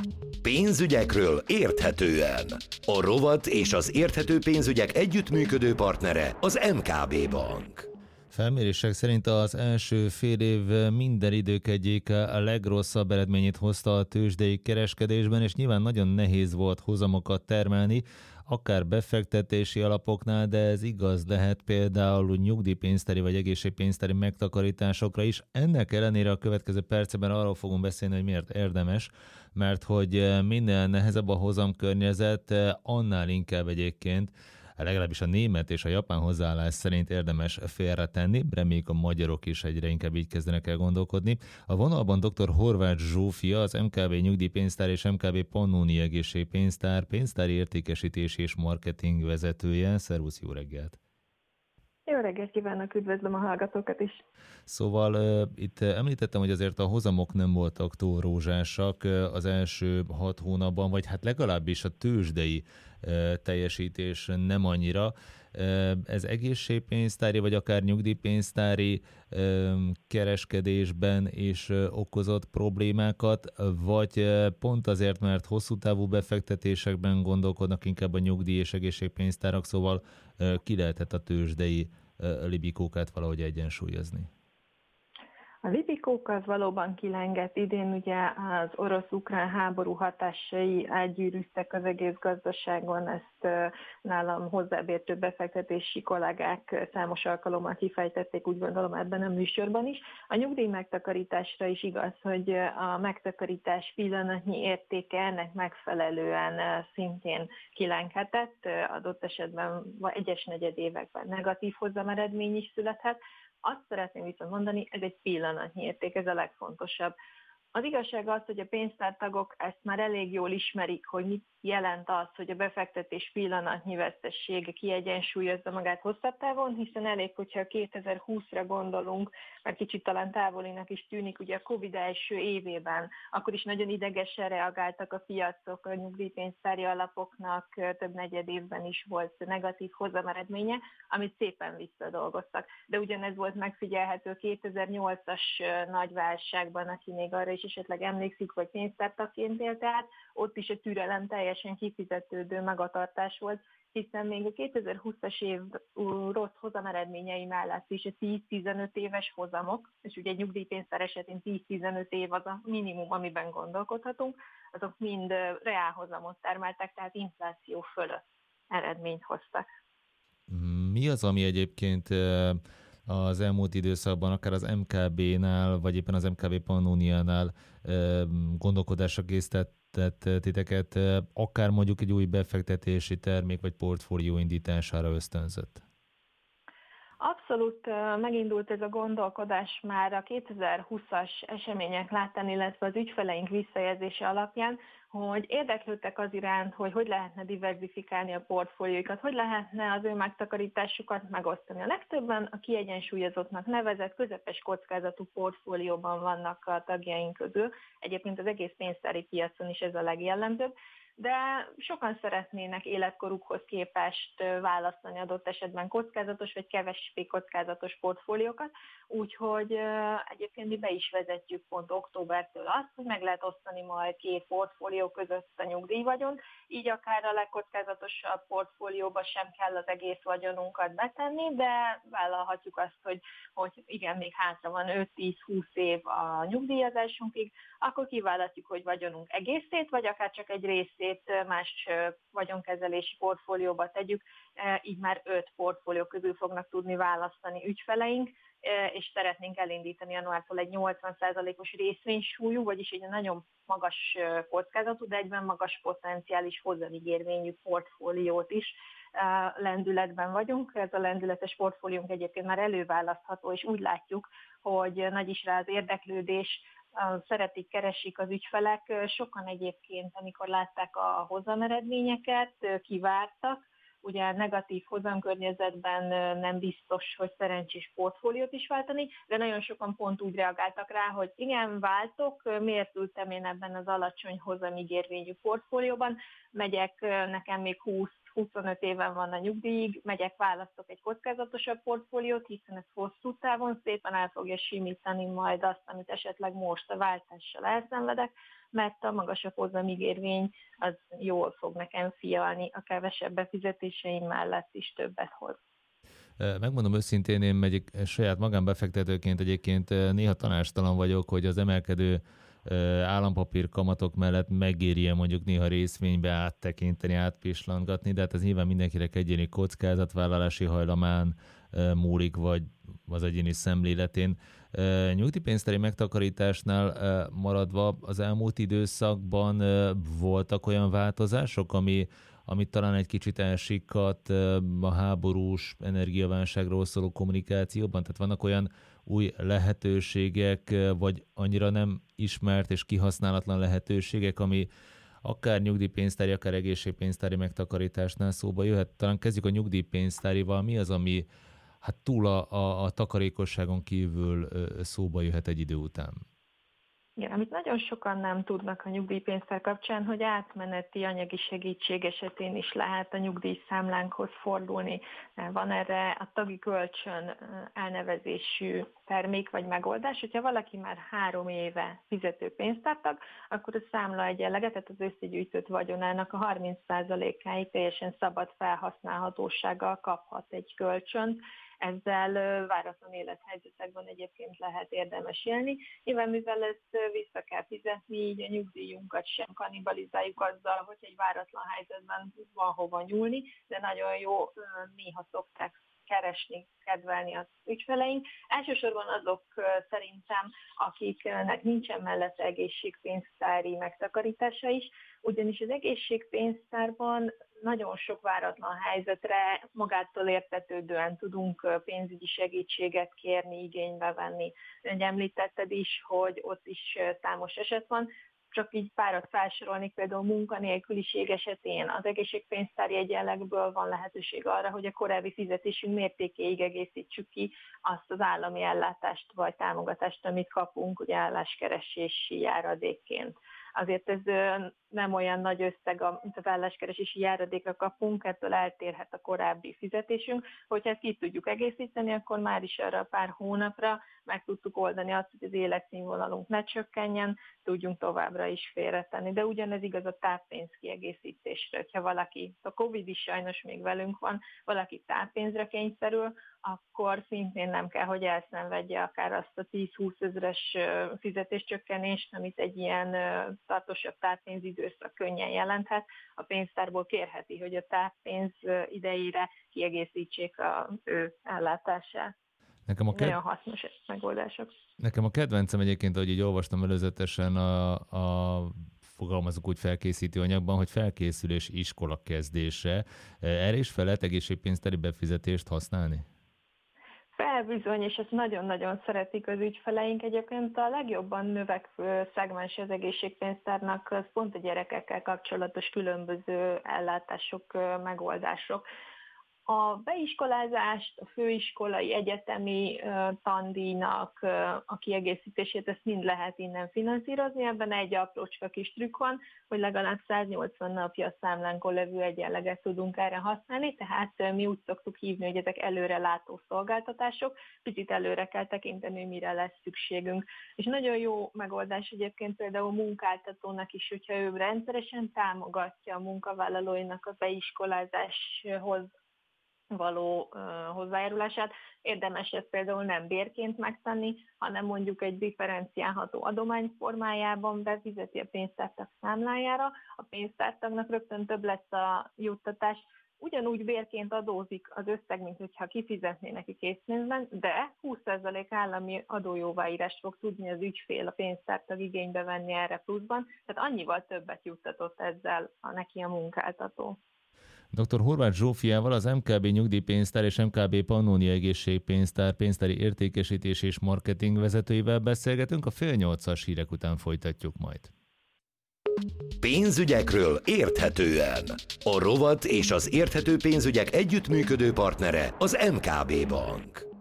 Pénzügyekről érthetően. A rovat és az érthető pénzügyek együttműködő partnere az MKB Bank. Felmérések szerint az első fél év minden idők egyik a legrosszabb eredményét hozta a tőzsdei kereskedésben, és nyilván nagyon nehéz volt hozamokat termelni, akár befektetési alapoknál, de ez igaz lehet például nyugdíjpénztári vagy egészségpénztári megtakarításokra is. Ennek ellenére a következő percben arról fogunk beszélni, hogy miért érdemes, mert hogy minél nehezebb a hozamkörnyezet, annál inkább egyébként legalábbis a német és a japán hozzáállás szerint érdemes félretenni, reméljük a magyarok is egyre inkább így kezdenek el gondolkodni. A vonalban dr. Horváth Zsófia, az MKB nyugdíjpénztár és MKB Pannónia egészségpénztár pénztári értékesítési és marketing vezetője. Szervusz, jó reggelt! Jó reggelt kívánok, üdvözlöm a hallgatókat is! Szóval itt említettem, hogy azért a hozamok nem voltak túl rózsásak az első 6 hónapban, vagy hát legalábbis a tőzsdei teljesítés nem annyira. Ez egészségpénztári, vagy akár nyugdíjpénztári kereskedésben is okozott problémákat, vagy pont azért, mert hosszú távú befektetésekben gondolkodnak inkább a nyugdíj- és egészségpénztárak, szóval ki lehetett a tőzsdei libikókát valahogy egyensúlyozni? A libikók az valóban kilengett. Idén ugye az orosz-ukrán háború hatásai átgyűrűztek az egész gazdaságon, ezt nálam hozzábértő befektetési kollégák számos alkalommal kifejtették, úgy gondolom ebben a műsorban is. A nyugdíj megtakarításra is igaz, hogy a megtakarítás pillanatnyi értéke ennek megfelelően szintén kilenghetett, adott esetben egyes negyedévekben negatív hozameredmény is születhet. Azt szeretném viszont mondani, ez egy pillanatnyi érték, ez a legfontosabb. Az igazság az, hogy a pénztártagok ezt már elég jól ismerik, hogy mit jelent az, hogy a befektetés pillanatnyi vesztessége kiegyensúlyozza magát hosszabb távon, hiszen elég, hogyha 2020-ra gondolunk, mert kicsit talán távolinak is tűnik, ugye a Covid első évében, akkor is nagyon idegesen reagáltak a piacok, a nyugdíjpénztári alapoknak több negyed évben is volt negatív hozameredménye, amit szépen visszadolgoztak. De ugyanez volt megfigyelhető 2008-as nagy válságban, aki még arra is esetleg emlékszik, vagy pénztártagként élt át, ott is a türelem teljesen kifizetődő magatartás volt, hiszen még a 2020-as év rossz hozameredményei mellett is a 10-15 éves hozamok, és ugye egy nyugdíjpénztár esetén 10-15 év az a minimum, amiben gondolkodhatunk, azok mind reálhozamot termeltek, tehát infláció fölött eredményt hoztak. Mi az, ami egyébként az elmúlt időszakban, akár az MKB-nál, vagy éppen az MKB Pannóniánál gondolkodásra késztetett titeket, akár mondjuk egy új befektetési termék, vagy portfólió indítására ösztönzött? Abszolút megindult ez a gondolkodás már a 2020-as események láttán, illetve az ügyfeleink visszajelzése alapján, hogy érdeklődtek az iránt, hogy lehetne diverzifikálni a portfólióikat, hogy lehetne az ő megtakarításukat megosztani. A legtöbben a kiegyensúlyozottnak nevezett közepes kockázatú portfólióban vannak a tagjaink közül. Egyébként az egész pénztári piacon is ez a legjellemzőbb, de sokan szeretnének életkorukhoz képest választani adott esetben kockázatos vagy kevésbé kockázatos portfóliókat, úgyhogy egyébként mi be is vezetjük pont októbertől azt, hogy meg lehet osztani majd 2 portfólió között a nyugdíjvagyont, így akár a legkockázatosabb portfólióba sem kell az egész vagyonunkat betenni, de vállalhatjuk azt, hogy igen, még hátra van 5-10-20 év a nyugdíjazásunkig, akkor kiválasztjuk, hogy vagyonunk egészét, vagy akár csak egy részét más vagyonkezelési portfólióba tegyük, így már 5 portfólió közül fognak tudni választani ügyfeleink, és szeretnénk elindítani januártól egy 80%-os részvénysúlyú, vagyis egy nagyon magas kockázatú, de egyben magas potenciális hozamigérvényű portfóliót is lendületben vagyunk. Ez a lendületes portfóliónk egyébként már előválasztható, és úgy látjuk, hogy nagy is rá az érdeklődés, szeretik, keresik az ügyfelek. Sokan egyébként, amikor látták a hozameredményeket, kivártak. Ugye negatív hozamkörnyezetben nem biztos, hogy szerencsés portfóliót is váltani, de nagyon sokan pont úgy reagáltak rá, hogy igen, váltok, miért ültem én ebben az alacsony hozamigérvényű portfólióban, megyek, nekem még 25 éven van a nyugdíjig, megyek, választok egy kockázatosabb portfóliót, hiszen ez hosszú távon szépen el fogja simítani majd azt, amit esetleg most a váltással elszenvedek, mert a magasabb hozamígérvény az jól fog nekem fialni, a kevesebb befizetéseim mellett is többet hoz. Megmondom őszintén, én megyek saját magánbefektetőként egyébként néha tanácstalan vagyok, hogy az emelkedő állampapír kamatok mellett megéri-e mondjuk néha részvénybe áttekinteni, átpislantgatni, de hát ez nyilván mindenkinek egyéni kockázatvállalási hajlamán múlik, vagy az egyéni szemléletén. Nyugdíjpénztári megtakarításnál maradva az elmúlt időszakban voltak olyan változások, amit talán egy kicsit elsikkadt a háborús energiaválságról szóló kommunikációban? Tehát vannak olyan új lehetőségek, vagy annyira nem ismert és kihasználatlan lehetőségek, ami akár nyugdíjpénztári, akár egészségpénztári megtakarításnál szóba jöhet. Talán kezdjük a nyugdíjpénztárival. Mi az, ami hát túl a takarékosságon kívül szóba jöhet egy idő után? Igen, amit nagyon sokan nem tudnak a nyugdíjpénztár kapcsán, hogy átmeneti anyagi segítség esetén is lehet a nyugdíjszámlánkhoz fordulni. Van erre a tagi kölcsön elnevezésű termék vagy megoldás. Hogyha valaki már 3 éve fizető pénztártag, akkor a számla egyenlege, tehát az összegyűjtött vagyonának a 30%-áig teljesen szabad felhasználhatósággal kaphat egy kölcsönt. Ezzel váratlan élethelyzetekben egyébként lehet érdemes élni. Nyilván mivel ezt vissza kell fizetni, így a nyugdíjunkat sem kannibalizáljuk azzal, hogy egy váratlan helyzetben van hova nyúlni, de nagyon jó, néha szokták keresni, kedvelni az ügyfeleink. Elsősorban azok szerintem, akiknek nincsen mellette egészségpénztári megtakarítása is, ugyanis az egészségpénztárban nagyon sok váratlan helyzetre magától értetődően tudunk pénzügyi segítséget kérni, igénybe venni. Említetted is, hogy ott is számos eset van, csak így párat felsorolni, például munkanélküliség esetén az egészségpénztári egyenlegből van lehetőség arra, hogy a korábbi fizetésünk mértékéig egészítsük ki azt az állami ellátást vagy támogatást, amit kapunk ugye álláskeresési járadékként. Azért ez nem olyan nagy összeg, mint az álláskeresési járadékra kapunk, ettől eltérhet a korábbi fizetésünk. Hogyha ezt ki tudjuk egészíteni, akkor már is arra a pár hónapra meg tudtuk oldani azt, hogy az életszínvonalunk ne csökkenjen, tudjunk továbbra is félretenni. De ugyanez igaz a táppénz kiegészítésre. Hogyha valaki, a Covid is sajnos még velünk van, valaki táppénzre kényszerül, akkor szintén nem kell, hogy elszenvedje akár azt a 10-20 ezeres fizetéscsökkenést, amit egy ilyen tartósabb táppénz időszak könnyen jelenthet. A pénztárból kérheti, hogy a táppénz idejére kiegészítsék az ő ellátását. Nagyon hasznos megoldások. Nekem a kedvencem egyébként, ahogy így olvastam előzetesen a fogalmazok úgy felkészítő anyagban, hogy felkészülés iskola kezdése. Erre is fel lehet egészségpénztári befizetést használni? Bizony, és ezt nagyon-nagyon szeretik az ügyfeleink. Egyébként a legjobban növekvő szegmens az egészségpénztárnak az pont a gyerekekkel kapcsolatos különböző ellátások, megoldások. A beiskolázást, a főiskolai, egyetemi tandíjnak a kiegészítését, ezt mind lehet innen finanszírozni. Ebben egy aprócska kis trükk van, hogy legalább 180 napja a számlánkon levő egyenleget tudunk erre használni, tehát mi úgy szoktuk hívni, hogy ezek előrelátó szolgáltatások, picit előre kell tekinteni, mire lesz szükségünk. És nagyon jó megoldás egyébként például munkáltatónak is, hogyha ő rendszeresen támogatja a munkavállalóinak a beiskolázáshoz való hozzájárulását. Érdemes ezt például nem bérként megtenni, hanem mondjuk egy differenciálható adomány formájában befizeti a pénztártag számlájára. A pénztártagnak rögtön több lesz a juttatás. Ugyanúgy bérként adózik az összeg, mint hogyha kifizetné neki készpénzben, de 20% állami adójóváírást fog tudni az ügyfél a pénztártag igénybe venni erre pluszban, tehát annyival többet juttatott ezzel neki a munkáltató. Dr. Horváth Zsófiával, az MKB Nyugdíjpénztár és MKB Pannonia Egészségpénztár pénztári értékesítés és marketing vezetőivel beszélgetünk, a 7:30 hírek után folytatjuk majd. Pénzügyekről érthetően. A rovat és az érthető pénzügyek együttműködő partnere az MKB Bank.